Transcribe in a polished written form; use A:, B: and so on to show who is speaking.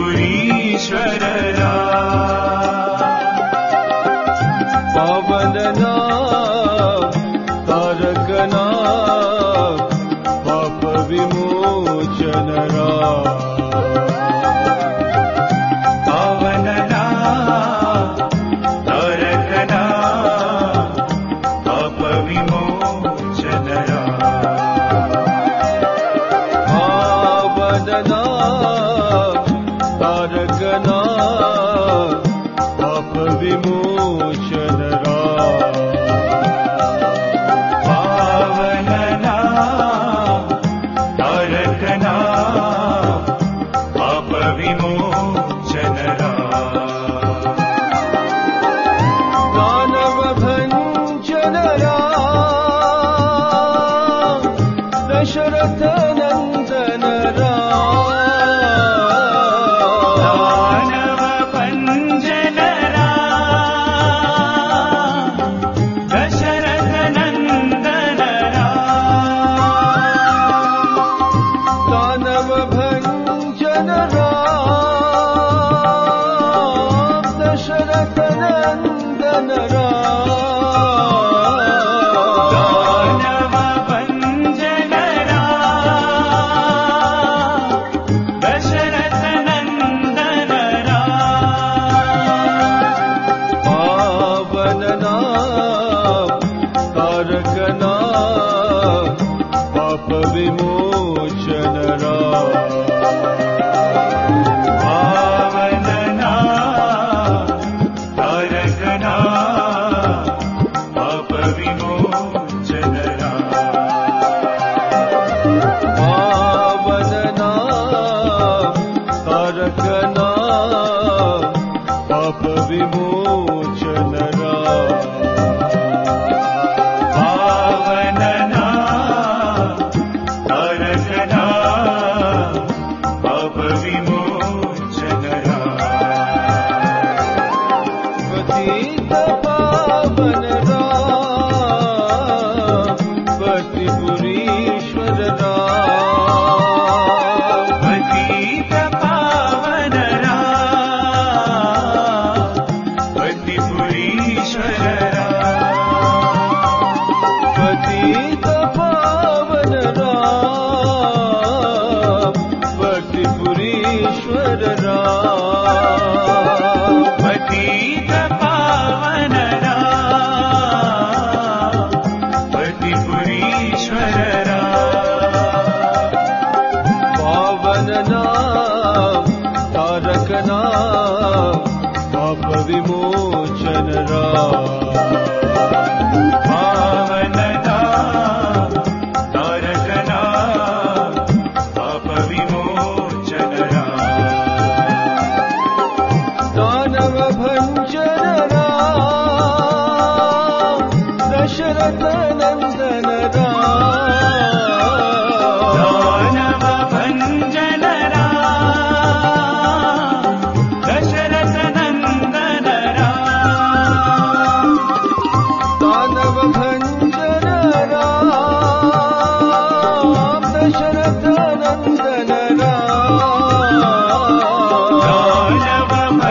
A: पतिपुरीश्वर
B: पावन नाम तारक नाम पाप विमोचन
A: पावन नाम तारक नाम पाप विमोचन
B: पावन नाम तारक नाम पाप विमोचन
A: पावन नाम तारक नाम पाप विमोचन
B: दानव भंजन राम दशरथ नंदन
A: दानव भंजन राम दशरथ नंदन
B: दानव भंजन राम दशरथ नंदन
A: दानव भंजन राम दशरथ नंदन
B: पावन नाम तारक नाम पाप विमोचन
A: पावन नाम तारक नाम पाप विमोचन
B: पावन नाम तारक नाम पाप विमोचन
A: पावन नाम तारक नाम पाप विमोचन
B: पतित पावन राम पतिपुरीश्वर राम
A: पतित पावन राम पतिपुरीश्वर
B: पतित पावन राम पतिपुरीश्वर राम
A: पतित पावन राम पतिपुरीश्वर
B: पावन नाम तारक नाम पाप विमोचन
A: पावन नाम तारक नाम पाप विमोचन
B: दानव भंजन राम दशरथ नंदन
A: दानव भंजन राम दशरथ नंदन
B: दानव भंजन राम दशरथ नंदन
A: दानव